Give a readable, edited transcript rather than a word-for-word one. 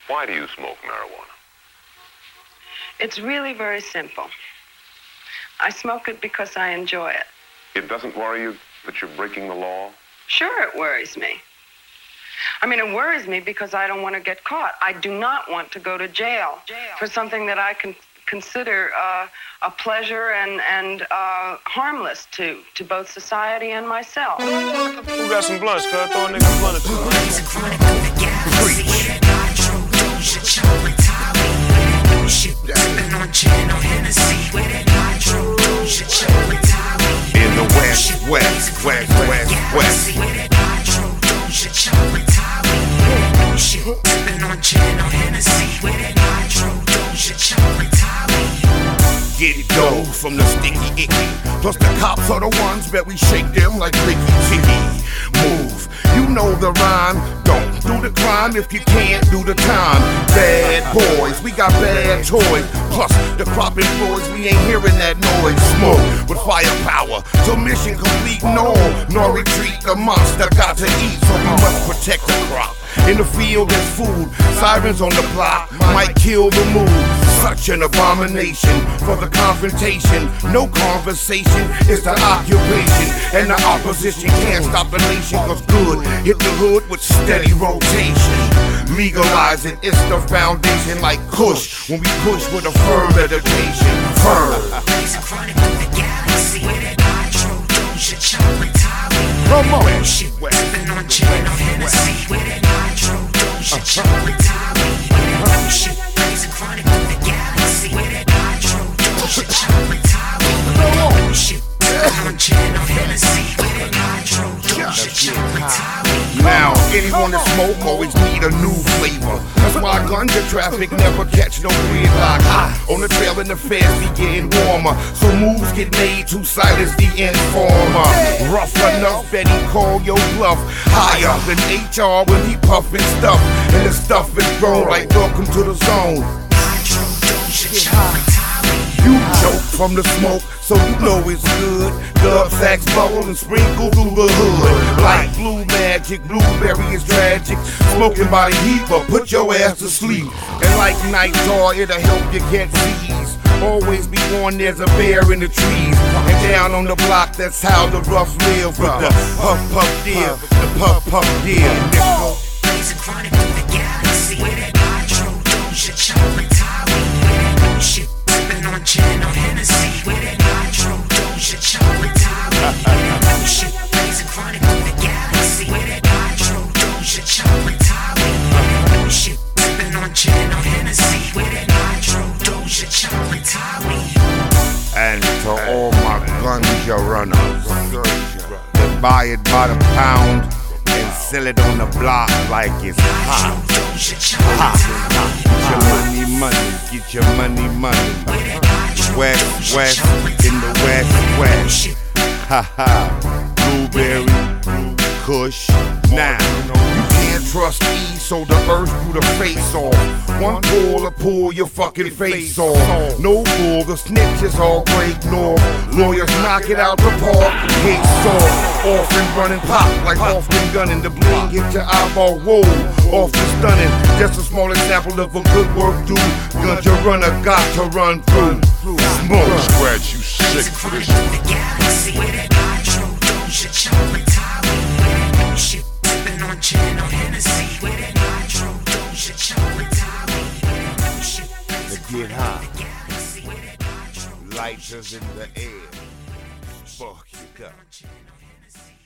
Why do you smoke marijuana? It's really very simple. I smoke it because I enjoy it. It doesn't worry you that you're breaking the law? Sure, it worries me. I mean, it worries me because I don't want to get caught. I do not want to go to jail for something that I can consider a pleasure and harmless to both society and myself. Who got some blunts, cuz? Throw a nigga a blunt or two. In the west, west, west, west, west. Get dough from the sticky icky. Plus the cops are the ones that we shake them like Ricky Ticky. Move, you know the rhyme. Don't do the crime if you can't do the time. Bad boys, we got bad toys. Plus the crop employees, we ain't hearing that noise. Smoke with firepower till mission complete. No retreat, the monster got to eat. So we must protect the crop. In the field there's food, sirens on the block might kill the mood. Such an abomination for the confrontation. No conversation, it's the occupation. And the opposition can't stop the nation. Cause good hit the hood with steady rotation. Legalizing, it's the foundation like Kush. When we push with a firm dedication. Firm. Come on. Now, anyone that smoke always need a new flavor. That's why ganja traffic never catch no gridlock. On the trail in the feds be getting warmer, so moves get made to silence the informer. Rough enough that he call your bluff. Higher than HR when he puffin' stuff. And the stuff is grown like welcome to the zone. You choke from the smoke, so you know it's good. Dub sacks bubble and sprinkle through the hood. Like blue magic, blueberry is tragic. Smoking by the heat, but put your ass to sleep. And like night jaw, it'll help you get seized. Always be warned there's a bear in the trees. And down on the block, that's how the rough live. With the puff puff deal, the puff puff deal. Blazing chronic through the galaxy. With that nitro, doja, chocolate, Tali. Shit, sipping on gin or Hennessy. With that nitro, doja, chocolate, Tali. Shit, blazing chronic through the galaxy. With that nitro, doja, chocolate, Tali. Shit, sipping on gin or Hennessy. With that nitro, doja, chocolate, Tali. And to all my ganja runners that buy it by the pound and sell it on the block like it's hot. Get your money, get your money. West, west, in the west. Blueberry, Kush. Now, you can't trust E, so the earth blew the face off. One pull, pull your fucking face off. No bull, the snitches all break north. Lawyers knock it out the park. Case soft, off and running pop like often gunning. The bling hit your eyeball, whoa, off the stunning. Just a small example of a good work do. Ganja runner got to run through. Smoke. Scratch, you sick for this. Shit, sipping on gin or Hennessy. With that nitro, doja, chocolate, Tali. Shit, To get high. Lighters in the air. Fuck you up.